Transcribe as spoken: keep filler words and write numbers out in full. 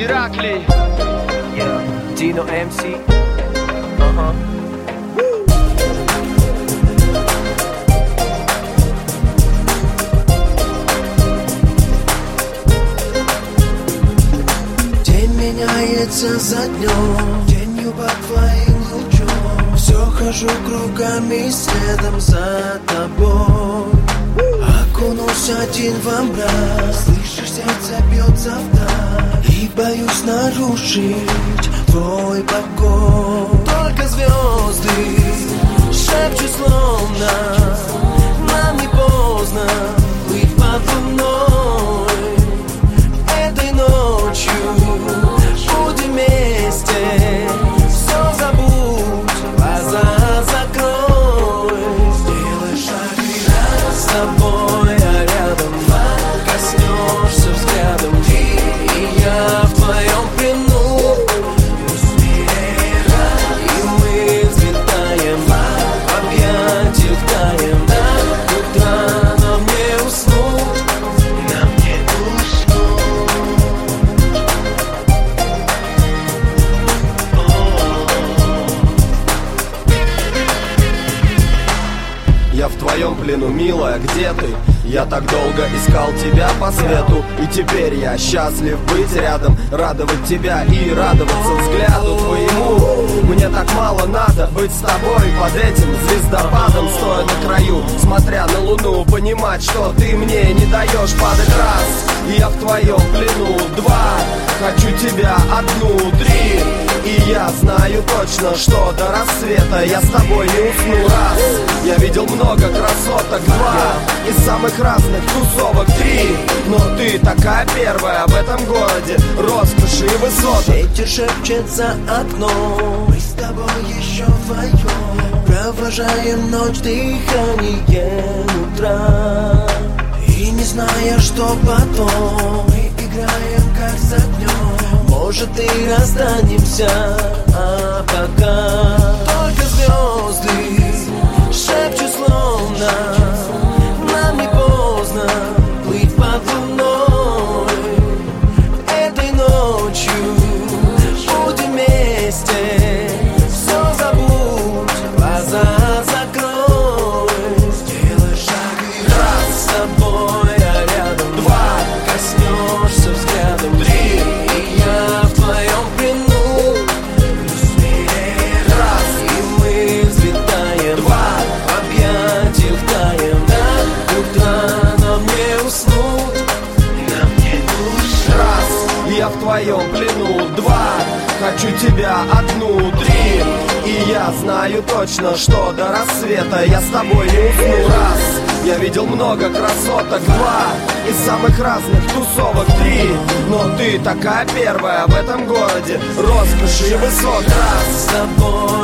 Ираклий. Yeah, Dino эм си. Uh-huh. День меняется за днем, тенью под твоим лучом. Все хожу кругами следом за тобой. Окунусь один во мрак, слышишь, сердце бьется вдаль. И боюсь нарушить твой покой. Только звезды шепчут словно нам не поздно быть под луной. Этой ночью будем вместе. Все забудь, глаза закрой. Сделай шаг и раз с тобой, а рядом коснешься взглядом. Ты и я в твоем плену. И мы взлетаем, в объятиях таем. До утра нам не уснуть, нам не уснуть. Я в твоем плену, милая, где ты? Я так долго искал тебя по свету, и теперь я счастлив быть рядом, радовать тебя и радоваться взгляду твоему. Мне так мало надо быть с тобой под этим звездопадом, стоя на краю, смотря на луну, понимать, что ты мне не даешь падать. Раз, я в твоем плену. Два, хочу тебя. Одну, три, и я знаю точно, что до рассвета я с тобой не усну. Раз, я видел много красоток. Два, из самых разных тусовок. Три, но ты такая первая в этом городе роскоши и высоток. Ветер шепчет за окном, мы с тобой еще вдвоем провожаем ночь дыханием утра. И не зная, что потом, мы играем как за днем. Может и расстанемся, а пока только звезды шепчут словно нам не поздно быть под луной. Этой ночью будем вместе. Все забудь, глаза закрой. Сделай шаг и раз с тобой, а рядом. Два, коснешься взглядом. Три, и я в твоем плену. Раз, и мы взлетаем. Два, в объятиях таем. До утра нам не уснуть, нам не уснуть. Раз, я в твоем плену. Два, хочу тебя. Одну, три, и я знаю точно, что до рассвета я с тобой не усну. Раз, я видел много красоток. Два, из самых разных тусовок. Три, но ты такая первая в этом городе роскоши и высот. Раз с тобой,